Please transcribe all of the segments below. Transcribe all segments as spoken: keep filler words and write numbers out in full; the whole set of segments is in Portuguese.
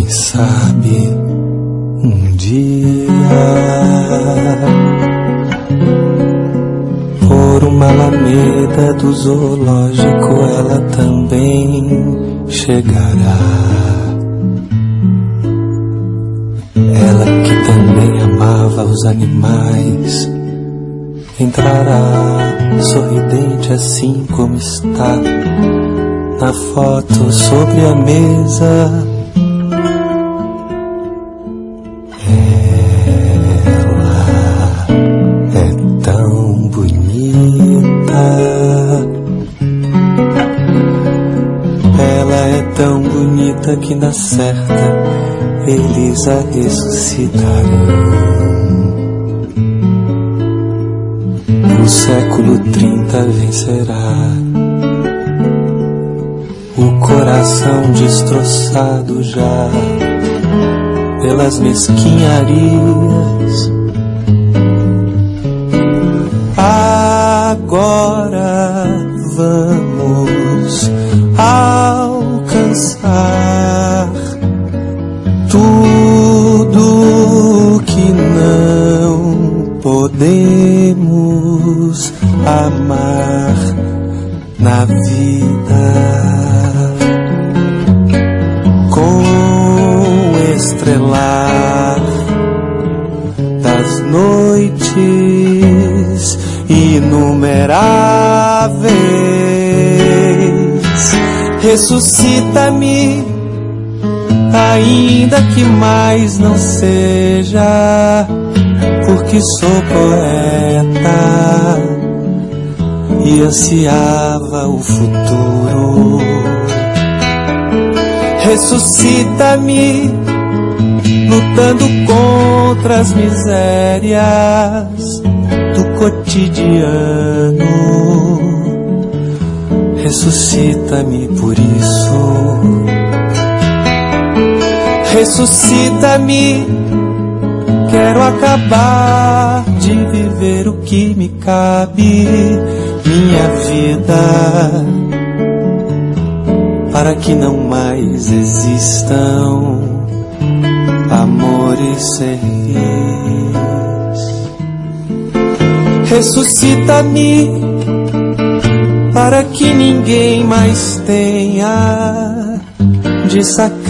Quem sabe um dia, por uma alameda do zoológico, ela também chegará. Ela que também amava os animais entrará sorridente assim como está na foto sobre a mesa. Ela é tão bonita, ela é tão bonita que na certa eles a ressuscitarão. O século trinta vencerá. O coração destroçado já pelas mesquinharias. Agora vamos alcançar tudo que não podemos amar na vida. Com estrelar das noites inumeráveis, ressuscita-me, ainda que mais não seja, porque sou poeta e ansiava o futuro. Ressuscita-me, lutando contra as misérias do cotidiano. Ressuscita-me por isso. Ressuscita-me, quero acabar de viver o que me cabe, minha vida, para que não mais existam amores servis. Ressuscita-me, para que ninguém mais tenha de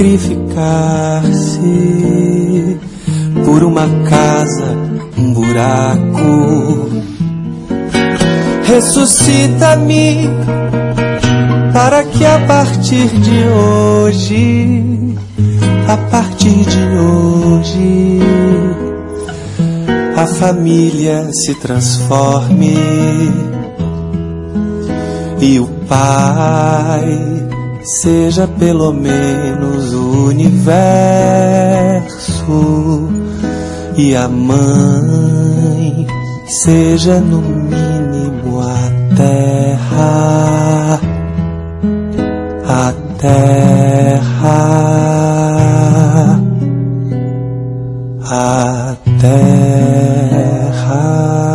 sacrificar-se por uma casa, um buraco. Ressuscita-me, para que a partir de hoje, a partir de hoje, a família se transforme e o pai seja pelo menos o universo e a mãe seja no mínimo a terra. A terra, a terra.